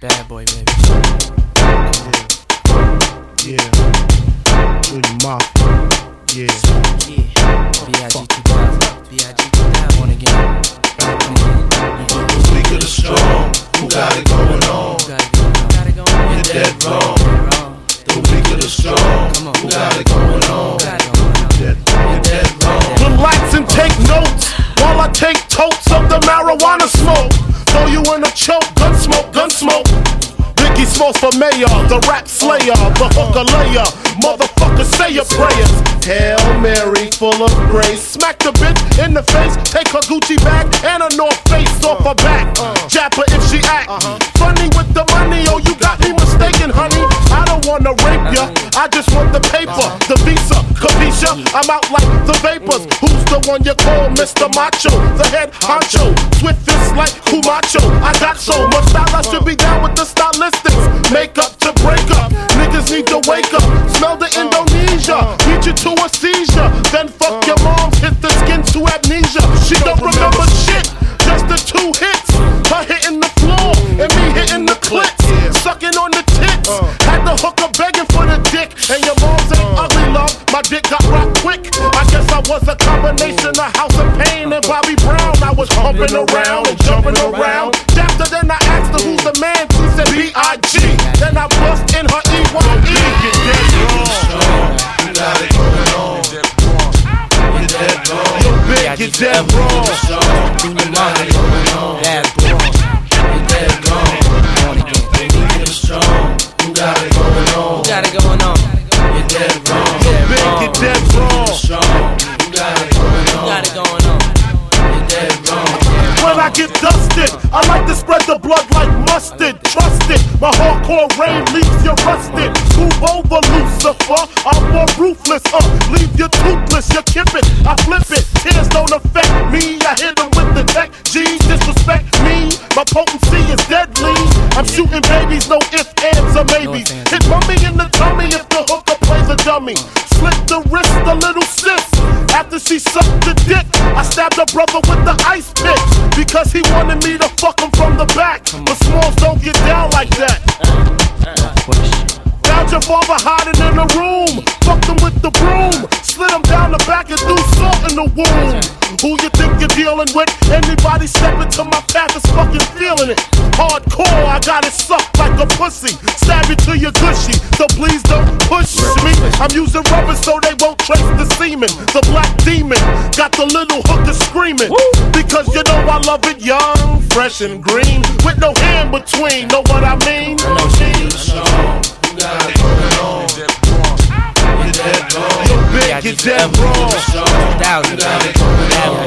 Bad boy, baby. Yeah. Junior Mafia. Yeah. B.I.G. 2000. B.I.G. 2000. Born again. The weak of the strong, who got it going on? You're dead wrong. The weak of the strong, who got it going on? You're dead wrong. Relax and take notes while I take totes of the marijuana smoke. Throw you in a choke, gun smoke, gun smoke. Biggie Smalls for mayor, the rap slayer, the hooker layer. Motherfucker, say your prayers. Hail Mary, full of grace. Smack the bitch in the face, take her Gucci bag and a North Face off her back. Jab her if she act funny with the money. Oh, you got me mistaken, honey. I don't wanna rape ya, I just want the paper, the visa, capisha. I'm out like the vapors. Who's the one you call Mr. Macho? The head honcho, swift fist like Kumacho. I got so much style, I should be down with the stylistics. Make up to break up, niggas need to wake up. Smell the Indonesia, beat you to a seizure. Then fuck your moms, hit the skin to amnesia. She don't remember shit, just the 2 hits. Her hitting the floor and me hitting the clits. Sucking on the tits, had the hooker begging for the dick. And your mom's ain't ugly, love, my dick got rocked quick. I guess I was a combination of House of Pain and Bobby Brown. I was humping around and jumping around. After then I asked her who's the man, she said B.I.G. Then I bust in her E.Y.E. You're dead wrong. You got it going on. You're dead wrong. Yo, big, you're dead wrong. You got it going on. Bad boy. You're dead wrong. Born again. You're strong. You got it going on. Got it going on. You're dead wrong. Yo, big, you're dead wrong. Strong. You got it going on. Got it going on. You're dead wrong. When I get dusted, I like to spread the blood like mustard. Trust it, my hardcore rain leaves you rusted. Move over, Lucifer, I'm more ruthless. Leave you toothless, you kip it, I flip it. Tears don't affect me, I hit them with the tech. G, disrespect me, my potency is deadly. I'm shooting babies, no ifs, ands, or maybes. Hit mummy in the tummy if the hooker plays a dummy. Slit the wrist, a little sis. After she sucked the dick, I stabbed her brother with the ice pick. Because he wanted me to fuck him from the back. But Smalls don't get down like that. Found your father hiding in the room. Fucked him with the broom. Slid him down the back and threw salt in the womb. Who you think you're dealing with? Anybody step into my path is fucking feeling it. Hardcore, I got it sucked like a pussy. Stab you till you're gushy, so please don't push me. I'm using rubber so they won't trace the semen. The black demon got the little hooker screaming. Because you know I love it young, fresh and green, with no hand between, know what I mean? You're strong. You got it going on. You're dead wrong. Yo, big, you're dead wrong. You got it going on.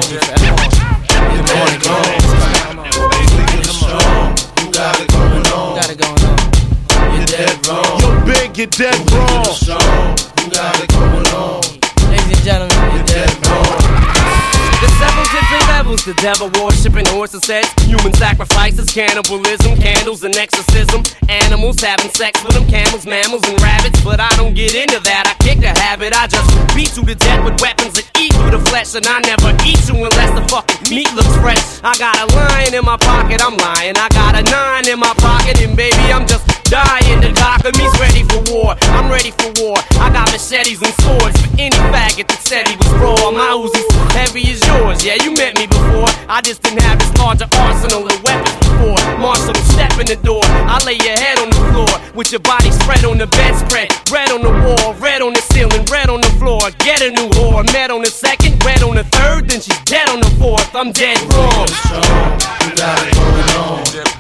You're dead wrong. You're strong. You got it going on. Got it going on. You're dead wrong. Yo, big, you're dead wrong. You're strong. You got it going on. Ladies and gentlemen, You're dead wrong. The several different levels, the devil worshipping horses heads, human sacrifices, cannibalism, candles and exorcism, animals having sex with them, camels, mammals and rabbits. But I don't get into that, I kick the habit. I just beat you to death with weapons that eat through the flesh. And I never eat you unless the fucking meat looks fresh. I got a lion in my pocket, I'm lying. I got a 9 in my pocket, and baby I'm just dying. The cock of me's ready for war, I'm ready for war. I got machetes and swords for any faggot that said he was raw. My Uzi's heavy as yours, yeah, you met me before. I just didn't have as large an arsenal of weapons before. Marshal, step in the door, I lay your head on the floor with your body spread on the bedspread. Red on the wall, red on the ceiling, red on the floor. Get a new whore, met on the second, red on the third, then she's dead on the fourth. I'm dead wrong. You got it going on.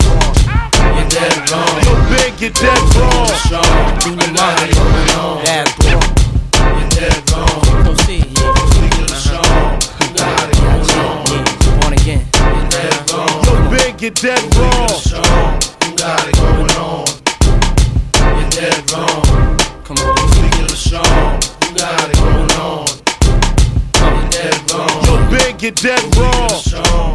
You're dead wrong. Yo, big, you're dead wrong. You got it going on. bad boy. You're dead wrong. Proceed, yeah. You're strong. You got it going on. Born again. You're dead wrong. Yo, big, you're dead wrong. Strong. You got it going on. You're dead wrong. Come on. You're strong. You got it going on. You're dead wrong. Yo, big, you're dead wrong. Strong.